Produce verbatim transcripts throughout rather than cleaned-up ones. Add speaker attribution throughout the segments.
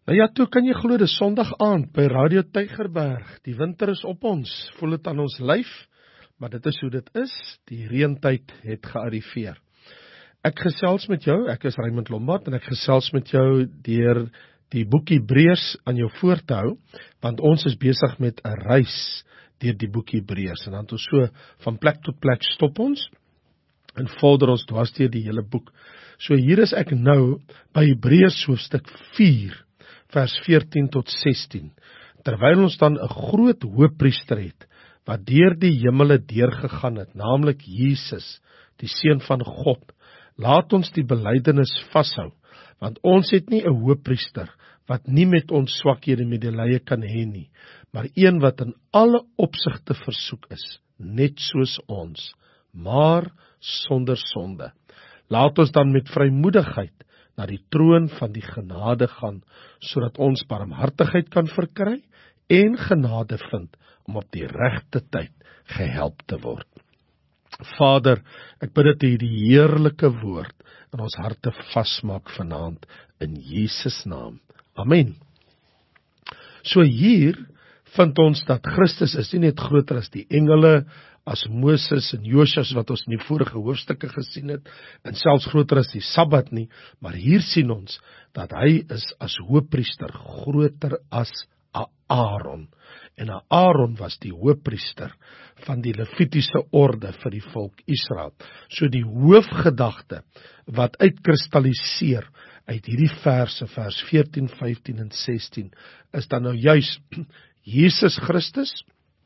Speaker 1: Nou ja, toe kan jy glo, dis Sondag aand by Radio Tygerberg. Die winter is op ons, voel dit aan ons lyf, maar dit is hoe dit is. Die reëntyd het gearriveer. Ek gesels met jou, ek is Raymond Lombard, en ek gesels met jou deur die boek Hebreërs aan jou voor te hou, want ons is besig met 'n reis deur die boek Hebreërs, en dan ons so van plek tot plek stop ons, en vorder ons dwars deur die hele boek. So hier is ek nou by Hebreërs hoofstuk vier, vers veertien tot sestien, terwyl ons dan 'n groot hoëpriester het, wat deur die hemele deurgegaan het, naamlik Jesus, die Seun van God. Laat ons die belydenis vashou, want ons het nie 'n hoëpriester, wat nie met ons swakhede medelee kan hê nie, maar een wat in alle opsigte versoek is, net soos ons, maar sonder sonde. Laat ons dan met vrymoedigheid na die troon van die genade gaan, sodat ons barmhartigheid kan verkry en genade vind om op die regte tyd gehelp te word. Vader, ek bid dat U die heerlike woord in ons harte vasmaak vanaand in Jesus naam. Amen. So hier vind ons dat Christus is nie net groter as die engele, as Moses en Josias wat ons in die vorige hoofstukke gesien het, en selfs groter as die Sabbat nie, maar hier sien ons dat hy is as hoëpriester groter as Aaron. En Aaron was die hoëpriester van die Levitiese orde vir die volk Israel. So die hoofgedagte wat uitkristalliseer uit hierdie verse, vers veertien, vyftien en sestien, is dan nou juis Jesus Christus,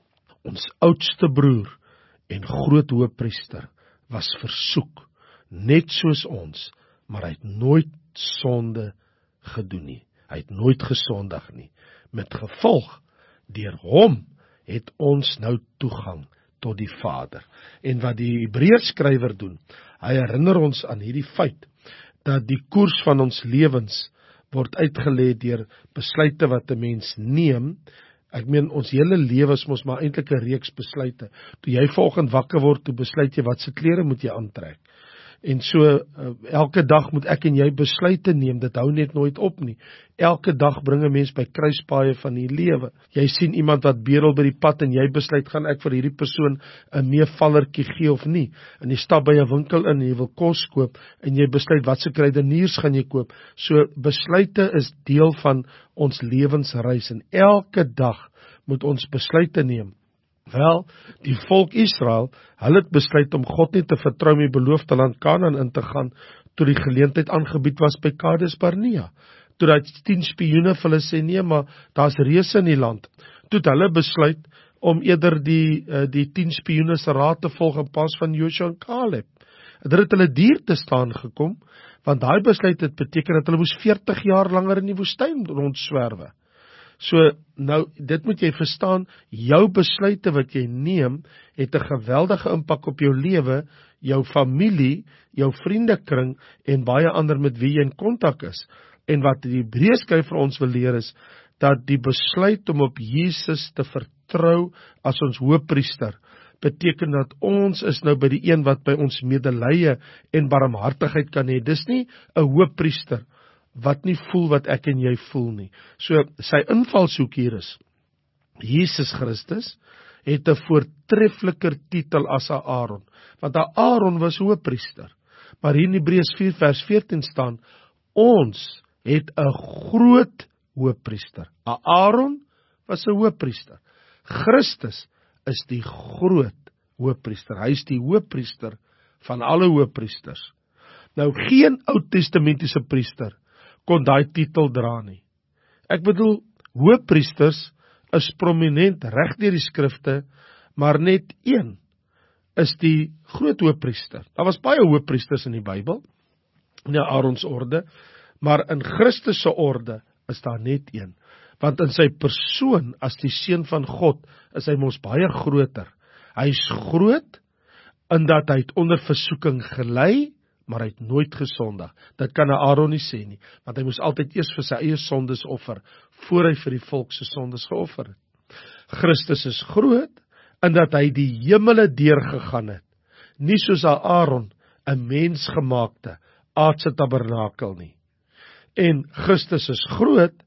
Speaker 1: ons oudste broer en groot hoëpriester, was versoek, net soos ons, maar hy het nooit sonde gedoen nie. Hy het nooit gesondig nie. Met gevolg, deur hom het ons nou toegang tot die Vader. En wat die Hebreërs skrywer doen, hy herinner ons aan hierdie feit, dat die koers van ons lewens word uitgelê deur besluite wat 'n mens neem. Ek meen, ons hele lewe is mos maar eintlik 'n reeks besluite. Toe jy vanoggend wakker word, toe besluit jy wat se klere moet jy aantrek. En so, uh, elke dag moet ek en jy besluite neem, dit hou net nooit op nie. Elke dag bring 'n mens by kruispaaie van die lewe. Jy sien iemand wat bedel by die pad en jy besluit, gaan ek vir hierdie persoon 'n meevallertjie gee of nie? En jy stap by 'n winkel in en jy wil kos koop en jy besluit wat se kruideniers gaan jy koop. So besluite is deel van ons lewensreis en elke dag moet ons besluite neem. Wel, die volk Israel, hulle het besluit om God nie te vertrou om die beloofde land Kanaan in te gaan, toe die geleentheid aangebied was by Kades Barnea. Toe daai tien spioene vir hulle sê, nee, maar daar's reëse in die land. Toe het hulle besluit om eerder die, uh, die tien spioene se raad te volg in plaas van Joshua en Caleb. Dit het hulle duur te staan gekom, want daai besluit het beteken dat hulle moes veertig jaar langer in die woestyn rondswerwe. So, nou, dit moet jy verstaan, jou besluite wat jy neem, het 'n geweldige impak op jou lewe, jou familie, jou vriendekring, en baie ander met wie jy in kontak is. En wat die Hebreërs skryf vir ons wil leer is, dat die besluit om op Jesus te vertrou as ons hoëpriester, beteken dat ons is nou by die een wat by ons medelee en barmhartigheid kan hê. Dis nie 'n hoëpriester wat nie voel wat ek en jy voel nie. So, sy invalshoek hier is, Jesus Christus het 'n voortreffeliker titel as Aaron, want Aaron was hoëpriester, maar hier in Hebreërs vier vers veertien staan, ons het 'n groot hoëpriester. Aaron was 'n hoëpriester. Christus is die groot hoëpriester. Hy is die hoëpriester van alle hoëpriesters. Nou, geen Oud-testamentiese priester kon daai titel dra nie. Ek bedoel, hoëpriesters is prominent reg deur die skrifte, maar net een is die groot hoëpriester. Daar was baie hoëpriesters in die Bybel, in die Aarons orde, maar in Christus se orde is daar net een. Want in sy persoon, as die Seun van God, is hy mos baie groter. Hy is groot, in dat hy het onder versoeking gelei, maar hy het nooit gesondig. Dit kan Aaron nie sê nie, want hy moes altyd eers vir sy eie sondes offer, voor hy vir die volk se sondes geoffer het. Christus is groot, in dat hy die hemele deurgegaan het, nie soos Aaron, 'n mensgemaakte aardse tabernakel nie. En Christus is groot,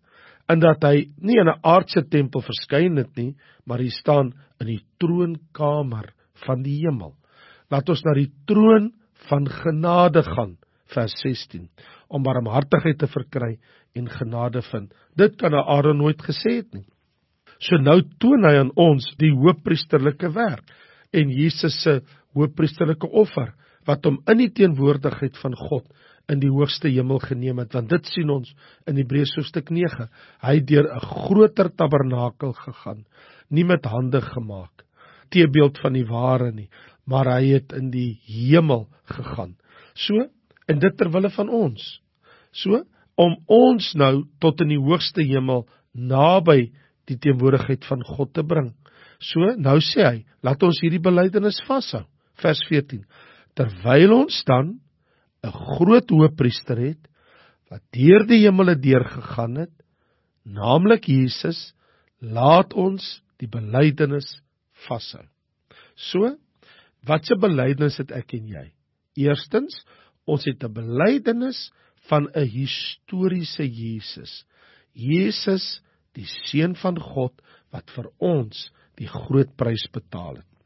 Speaker 1: en dat hy nie in 'n aardse tempel verskyn het nie, maar hy staan in die troonkamer van die hemel. Laat ons na die troon van genade gaan, vers sestien, om barmhartigheid te verkry en genade vind. Dit kan Aaron nooit gesê het nie. So nou toon hy aan ons die hoëpriesterlike werk en Jesus se hoëpriesterlike offer, wat hom in die teenwoordigheid van God in die hoogste hemel geneem het, want dit sien ons in Hebreërs hoofstuk nege. Hy het deur 'n groter tabernakel gegaan, nie met hande gemaak, teebeeld van die ware nie, maar hy het in die hemel gegaan. So, en dit terwille van ons. So, om ons nou tot in die hoogste hemel naby die teenwoordigheid van God te bring. So, nou sê hy, laat ons hierdie belydenis vashou. Vers veertien. Terwyl ons dan 'n groot hoëpriester het, wat deur die hemele deurgegaan het, naamlik Jesus, laat ons die belydenis vashou. So, wat 'n belydenis het ek en jy? Eerstens, ons het 'n belydenis van 'n historiese Jesus. Jesus, die Seun van God, wat vir ons die groot prys betaal het.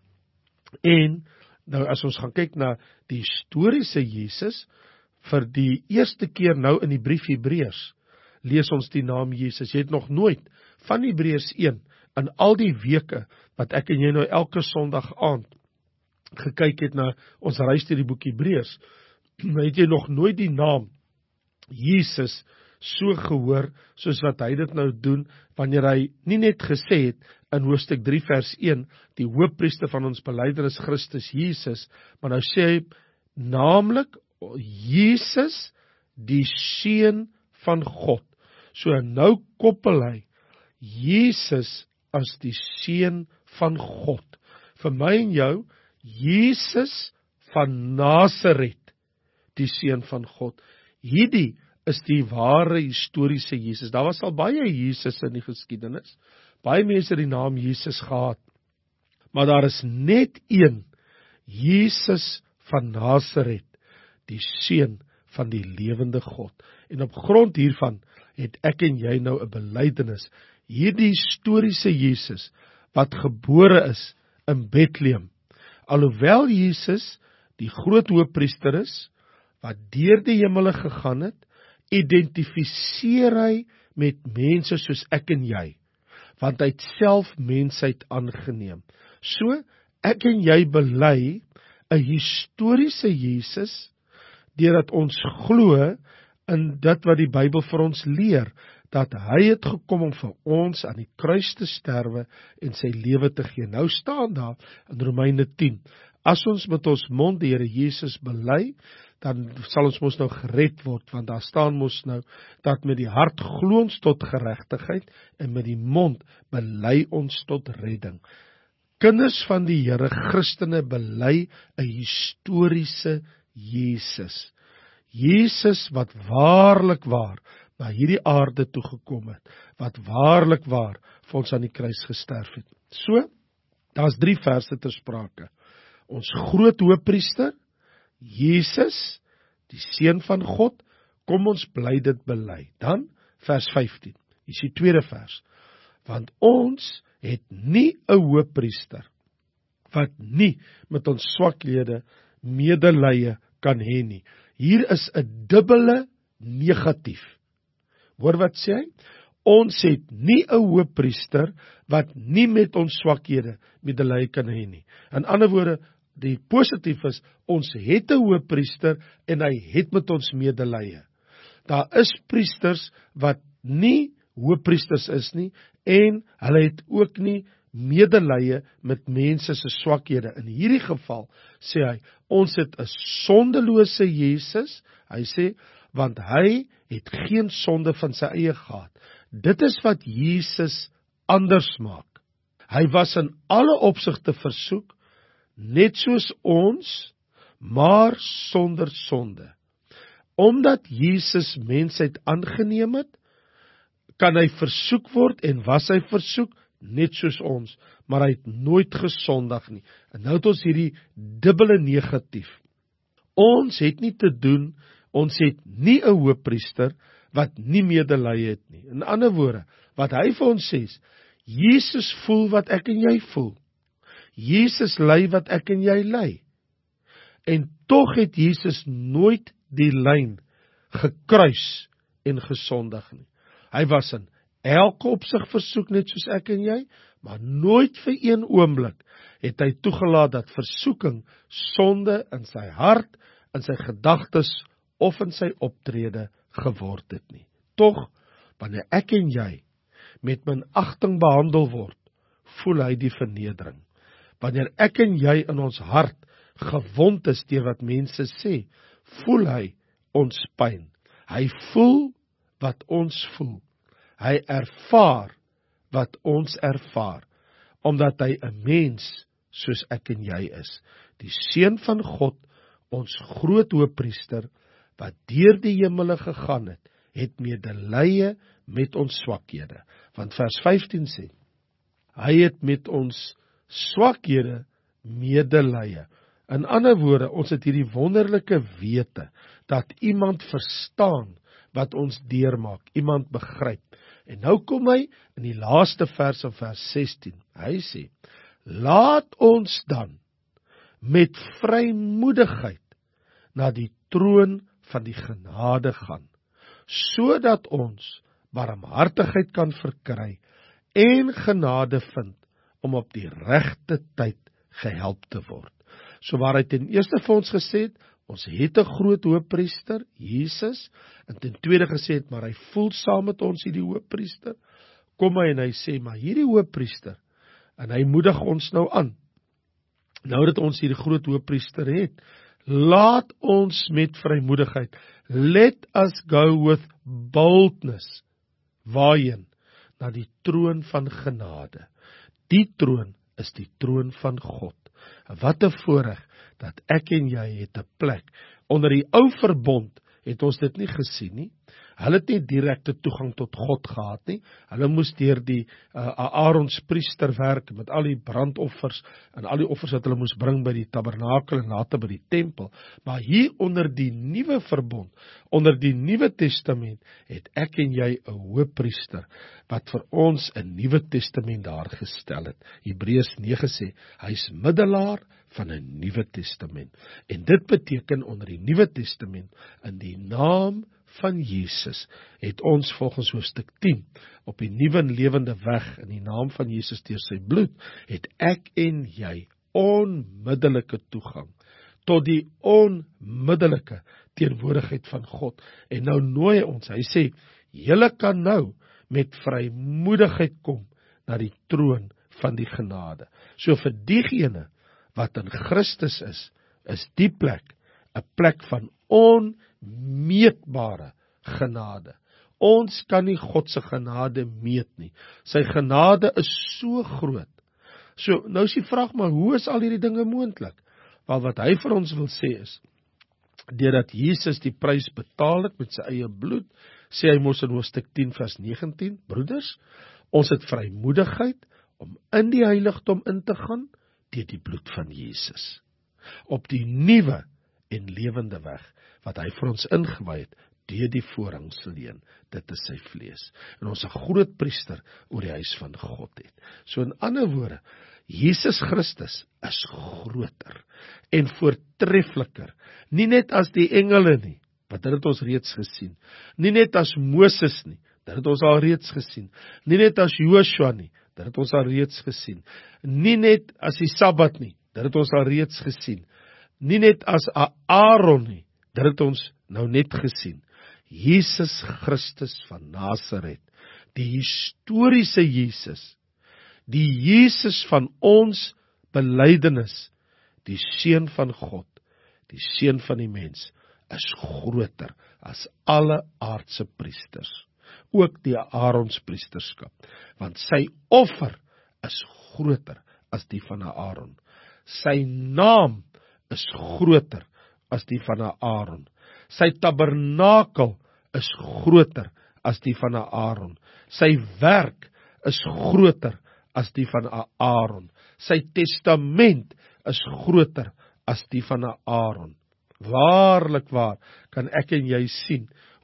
Speaker 1: En nou as ons gaan kyk na die historiese Jesus, vir die eerste keer nou in die brief Hebreërs, lees ons die naam Jesus. Jy het nog nooit van Hebreërs een, in al die weke, wat ek en jy nou elke Sondag aand gekyk het na ons reis deur die boek Hebreërs, het jy nog nooit die naam Jesus so gehoor, soos wat hy dit nou doen, wanneer hy nie net gesê het, in hoofstuk drie vers een, die hoëpriester van ons belydenis Christus Jesus, maar nou sê hy, naamlik Jesus, die Seun van God. So nou koppel hy Jesus as die Seun van God. Vir my en jou, Jesus van Nasaret, die Seun van God. Hierdie is die ware historiese Jesus. Daar was al baie Jesus in die geskiedenis. Baie mense het die naam Jesus gehad. Maar daar is net een, Jesus van Nasaret, die Seun van die lewende God. En op grond hiervan het ek en jy nou 'n belydenis. Hierdie historiese Jesus, wat gebore is in Bethlehem. Alhoewel Jesus die groot hoëpriester is, wat deur die hemele gegaan het, identifiseer hy met mense soos ek en jy, want hy het self mensheid aangeneem. So, ek en jy bely 'n historiese Jesus, deurdat ons glo in dit wat die Bybel vir ons leer, dat hy het gekom om vir ons aan die kruis te sterwe en sy lewe te gee. Nou staan daar in Romeine tien, as ons met ons mond die Here Jesus bely, dan sal ons mos nou gered word, want daar staan mos nou, dat met die hart glo ons tot geregtigheid, en met die mond bely ons tot redding. Kinders van die Here, Christene, bely 'n historiese Jesus. Jesus wat waarlik waar na hierdie aarde toe gekom het, wat waarlik waar vir ons aan die kruis gesterf het. So, daar's drie verse ter sprake. Ons groot hoëpriester, Jesus, die Seun van God, kom ons bly dit bely. Dan, vers vyftien, is die tweede vers. Want ons het nie 'n hoëpriester, wat nie met ons swakhede medelee kan hê nie. Hier is 'n dubbele negatief. Hoor wat sê hy? Ons het nie 'n hoëpriester, wat nie met ons swakhede medelee kan hê nie. In ander woorde, die positief is, ons het 'n hoëpriester en hy het met ons medelee. Daar is priesters wat nie hoëpriesters is nie en hulle het ook nie medelee met mense se swakhede. In hierdie geval sê hy, ons het 'n sondelose Jesus, hy sê, want hy het geen sonde van sy eie gehad. Dit is wat Jesus anders maak. Hy was in alle opsigte versoek, net soos ons, maar sonder sonde. Omdat Jesus mensheid aangeneem het, kan hy versoek word en was hy versoek, net soos ons, maar hy het nooit gesondig nie. En nou het ons hierdie dubbele negatief. Ons het nie te doen, ons het nie 'n hoëpriester, wat nie medelee het nie. In ander woorde, wat hy vir ons sê, Jesus voel wat ek en jy voel. Jesus ly wat ek en jy ly. En tog het Jesus nooit die lyn gekruis en gesondig nie. Hy was in elke opsig versoek net soos ek en jy, maar nooit vir een oomblik het hy toegelaat dat versoeking sonde in sy hart, in sy gedagtes of in sy optrede geword het nie. Tog, wanneer ek en jy met minagting behandel word, voel hy die vernedering. Wanneer ek en jy in ons hart gewond is deur wat mense sê, voel hy ons pyn. Hy voel wat ons voel. Hy ervaar wat ons ervaar, omdat hy 'n mens soos ek en jy is. Die Seun van God, ons groot hoëpriester, wat deur die hemele gegaan het, het medelee met ons swakhede. Want vers vyftien sê, hy het met ons swakhede medelee. In ander woorde, ons het hierdie wonderlike wete, dat iemand verstaan wat ons deurmaak, iemand begryp. En nou kom hy in die laaste vers in vers sestien, hy sê, laat ons dan met vrymoedigheid na die troon van die genade gaan, sodat ons barmhartigheid kan verkry en genade vind om op die regte tyd gehelp te word. So waar hy ten eerste vir ons gesê het, ons het 'n groot hoëpriester, Jesus, en ten tweede gesê het, maar hy voel saam met ons hierdie hoëpriester, kom hy en hy sê, maar hierdie hoëpriester, en hy moedig ons nou aan, nou dat ons hierdie groot hoëpriester het, laat ons met vrymoedigheid, let us go with boldness, waarheen? Na die troon van genade. Die troon is die troon van God. Wat 'n voorreg dat ek en jy het 'n plek. Onder die ou verbond het ons dit nie gesien nie. Hulle het nie direkte toegang tot God gehad nie. Hulle moes deur die uh, Aarons priester werk met al die brandoffers en al die offers wat hulle moes bring by die tabernakel en later by die tempel. Maar hier onder die nuwe verbond, onder die Nuwe Testament, het ek en jy 'n hoëpriester wat vir ons 'n Nuwe Testament daar gestel het. Hebreërs nege sê, hy's middelaar van 'n Nuwe Testament. En dit beteken onder die Nuwe Testament, in die naam van Jesus, het ons volgens hoofstuk tien, op die nuwe en lewende weg, in die naam van Jesus deur sy bloed, het ek en jy onmiddelike toegang tot die onmiddelike teenwoordigheid van God. En nou nooi ons, hy sê, julle kan nou met vrymoedigheid kom na die troon van die genade. So vir diegene wat in Christus is, is die plek 'n plek van onmeetbare genade. Ons kan nie God se genade meet nie. Sy genade is so groot. So, nou is die vraag maar, hoe is al hierdie dinge moontlik? Wel, wat hy vir ons wil sê is, deurdat Jesus die prys betaal het met sy eie bloed, sê hy mos in hoofstuk tien vers negentien, broeders, ons het vrymoedigheid om in die heiligdom in te gaan deur die bloed van Jesus. Op die nuwe en lewende weg, wat hy vir ons ingewy het, deur die voorhangsleen, dit is sy vlees. En ons 'n groot priester oor die huis van God het. So in ander woorde, Jesus Christus is groter en voortreffliker, nie net as die engele nie, wat dit het ons reeds gesien, nie net as Moses nie, dit het ons al reeds gesien, nie net as Joshua nie, dit het ons al reeds gesien, nie net as die Sabbat nie, dit het ons al reeds gesien, nie net as Aaron nie, dit het ons nou net gesien. Jesus Christus van Nasaret, die historiese Jesus, die Jesus van ons belydenis, die Seun van God, die Seun van die mens, is groter as alle aardse priesters, ook die Aarons priesterskap, want sy offer is groter as die van Aaron. Sy naam is groter as die van Aaron. Sy tabernakel is groter as die van Aaron. Sy werk is groter as die van Aaron. Sy testament is groter as die van Aaron. Waarlik waar kan ek en jy sien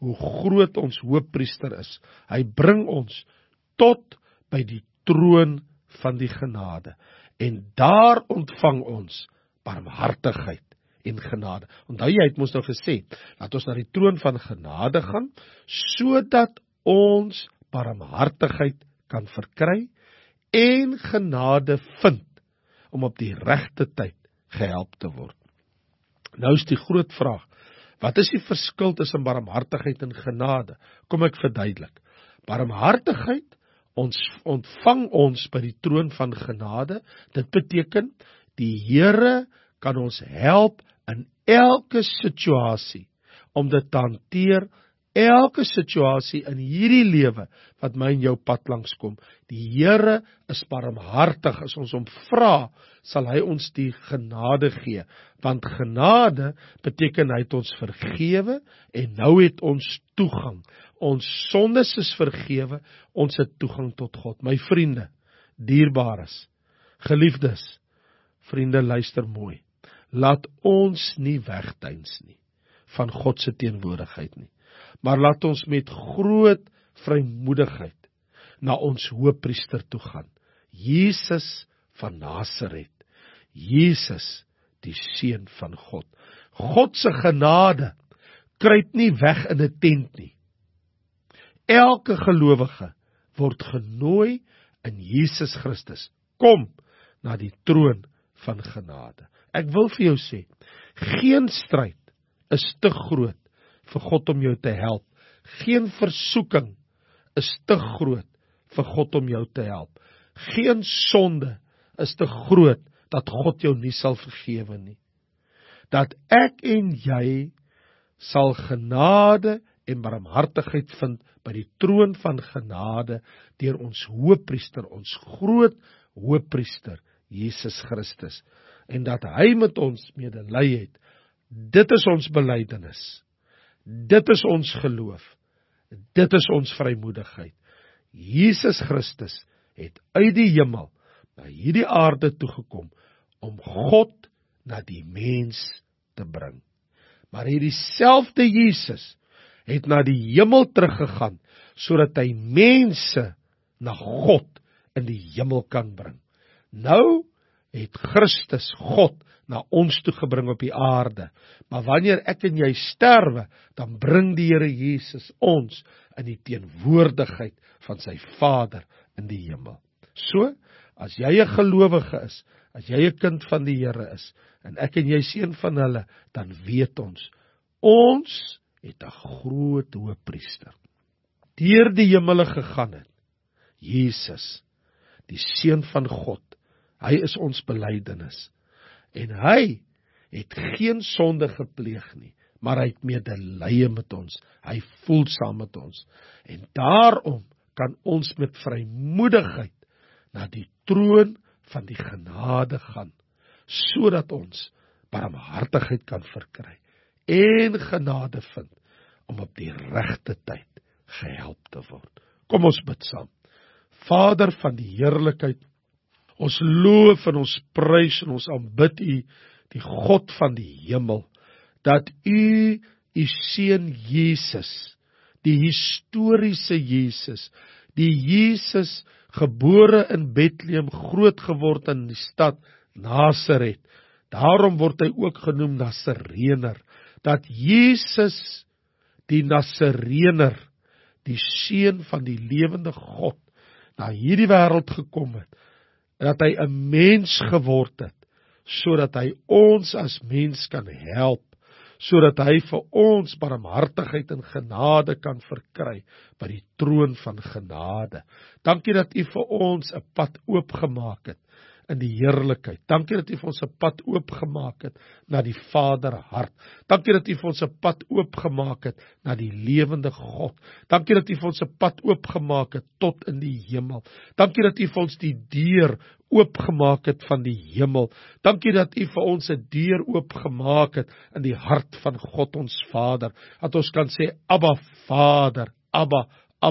Speaker 1: hoe groot ons hoëpriester is. Hy bring ons tot by die troon van die genade. En daar ontvang ons barmhartigheid en genade. Onthou jy het mos nou gesê, dat ons na die troon van genade gaan, sodat ons barmhartigheid kan verkry en genade vind om op die regte tyd gehelp te word. Nou is die groot vraag, wat is die verskil tussen barmhartigheid en genade? Kom ek verduidelik. Barmhartigheid ons ontvang ons by die troon van genade. Dit beteken, die Here kan ons help in elke situasie om dit te hanteer, elke situasie in hierdie lewe wat my en jou pad langs kom. Die Here is barmhartig. As ons hom vra, sal hy ons die genade gee. Want genade beteken hy het ons vergewe en nou het ons toegang. Ons sondes is vergewe, ons het toegang tot God. My vriende, dierbares, geliefdes, vriende, luister mooi. Laat ons nie wegduins nie van God se teenwoordigheid nie. Maar laat ons met groot vrymoedigheid na ons hoëpriester toe gaan. Jesus van Nasaret. Jesus, die Seun van God. God se genade kruip nie weg in 'n tent nie. Elke gelowige word genooi in Jesus Christus. Kom na die troon van genade. Ek wil vir jou sê, geen stryd is te groot vir God om jou te help. Geen versoeking is te groot vir God om jou te help. Geen sonde is te groot dat God jou nie sal vergewe nie. Dat ek en jy sal genade en barmhartigheid vind by die troon van genade deur ons hoëpriester, ons groot hoëpriester, Jesus Christus. En dat hy met ons medelee het. Dit is ons belydenis. Dit is ons geloof. Dit is ons vrymoedigheid. Jesus Christus het uit die hemel na hierdie aarde toegekom om God na die mens te bring. Maar hierdie selfde Jesus het na die hemel teruggegaan sodat hy mense na God in die hemel kan bring. Nou het Christus God na ons toe gebring op die aarde. Maar wanneer ek en jy sterwe, dan bring die Here Jesus ons in die teenwoordigheid van sy Vader in die hemel. So, as jy 'n gelowige is, as jy 'n kind van die Here is, en ek en jy is een van hulle, dan weet ons, ons het 'n groot hoëpriester. Deur die hemele gegaan het, Jesus, die Seun van God, hy is ons belydenis. En hy het geen sonde gepleeg nie, maar hy het medelee met ons. Hy voel saam met ons. En daarom kan ons met vrymoedigheid na die troon van die genade gaan, sodat ons barmhartigheid kan verkry en genade vind om op die regte tyd gehelp te word. Kom ons bid saam. Vader van die heerlikheid, ons loof en ons prys en ons aanbid U, die God van die hemel, dat U, U Seun Jesus, die historiese Jesus, die Jesus gebore in Bethlehem, groot geword in die stad Nasaret, daarom word hy ook genoem Nasarener, dat Jesus, die Nasarener, die Seun van die lewende God, na hierdie wêreld gekom het, dat hy 'n mens geword het, sodat hy ons as mens kan help, sodat hy vir ons barmhartigheid en genade kan verkry by die troon van genade. Dankie dat U vir ons 'n pad oopgemaak het in die heerlikheid. Dankie dat U vir ons 'n pad oopgemaak het na die Vaderhart. Dankie dat U vir ons 'n pad oopgemaak het na die lewende God. Dankie dat U vir ons 'n pad oopgemaak het tot in die hemel. Dankie dat U vir ons die deur oopgemaak het van die hemel. Dankie dat U vir ons 'n deur oopgemaak het in die hart van God ons Vader. Dat ons kan sê, Abba Vader, Abba, Abba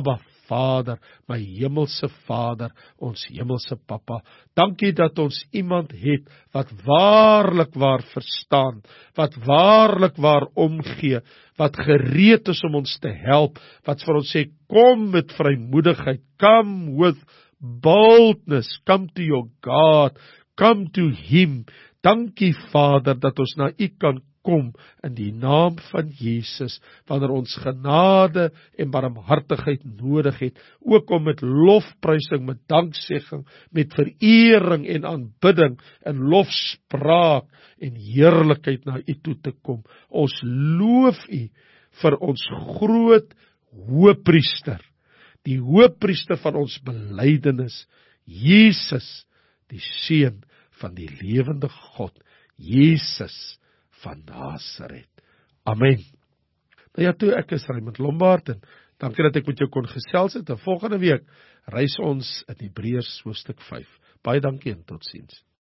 Speaker 1: Vader, my hemelse Vader, ons hemelse Papa. Dankie dat ons iemand het wat waarlik waar verstaan, wat waarlik waar omgee, wat gereed is om ons te help, wat vir ons sê, kom met vrymoedigheid, come with boldness, come to your God, come to him. Dankie Vader dat ons na u kan kom in die naam van Jesus, wanneer ons genade en barmhartigheid nodig het, ook om met lofprysing, met danksegging, met verering en aanbidding, en lofspraak en heerlikheid na u toe te kom. Ons loof u vir ons groot hoëpriester, die hoëpriester van ons belydenis, Jesus, die Seun van die lewende God, Jesus van Nasaret. Amen. Nou ja toe, ek is Raymond Lombard en dankie dat ek met jou kon gesels het. En volgende week reis ons in Hebreërs hoofstuk vyf. Baie dankie en totsiens.